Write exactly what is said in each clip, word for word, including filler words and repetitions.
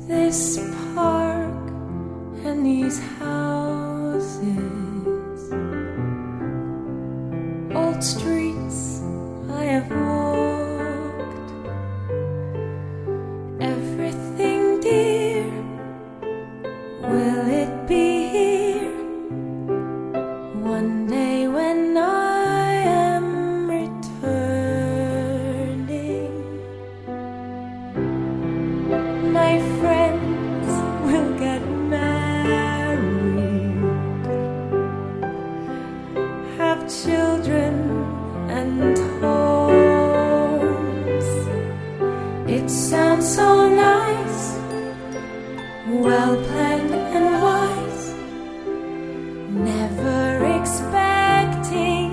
This park and these houses, old streets I have walked, everything dear, will it be here one day when I am returning? My friends will get married, have children and homes. It sounds so nice, well planned and wise, never expecting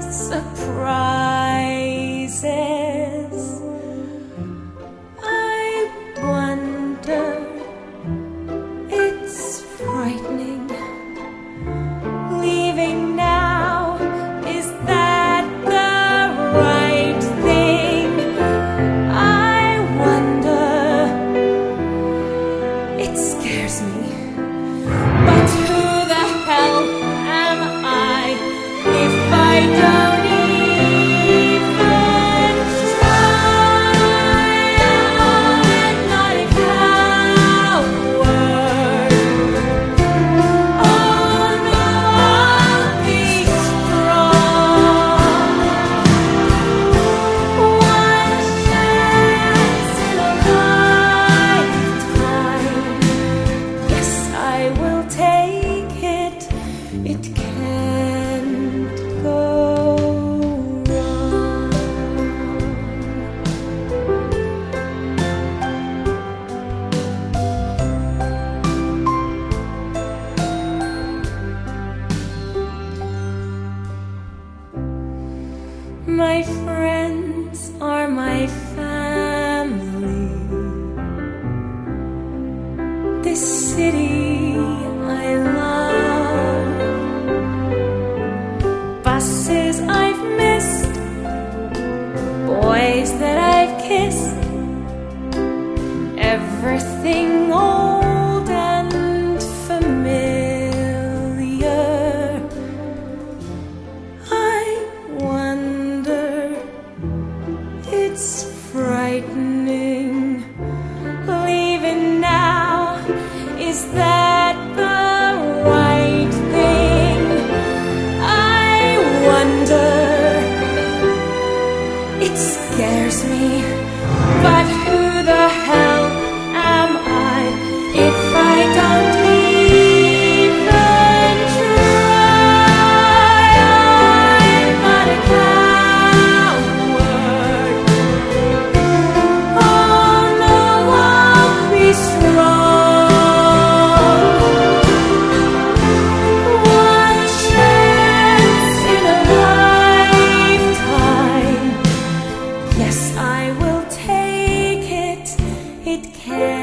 surprises. I wonder, it's frightening, leaving now, is that the right thing? I wonder, it scares me, but who the hell am I if I don't even try? I'm not a coward. Oh no, I'll be strong. One chance in a lifetime. Yes, I will take it. It can't go wrong. My friends are my family. This city I love. Buses I've missed, boys that I've kissed, everything old and familiar. I wonder, it's frightening, leaving now, is that the right thing? I wonder, it scares me, but who the hell am I if I don't even try? I'm not a coward. Oh no, I'll be strong. One chance in a lifetime. Yes, I will take it. It can